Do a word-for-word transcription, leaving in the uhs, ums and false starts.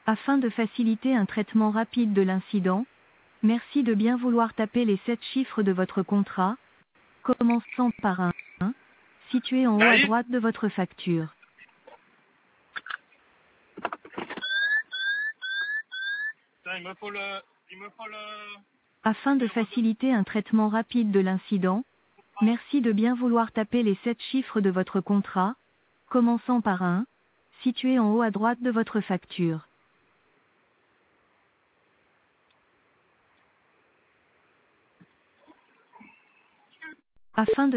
Afin de faciliter un traitement rapide de l'incident, merci de bien vouloir taper les sept chiffres de votre contrat, commençant par un, situé en haut à Naïf, droite de votre facture. putain, il me faut le... Il me faut le... Afin de numéro de... faciliter un traitement rapide de l'incident, merci de bien vouloir taper les sept chiffres de votre contrat, commençant par un, situé en haut à droite de votre facture. Afin de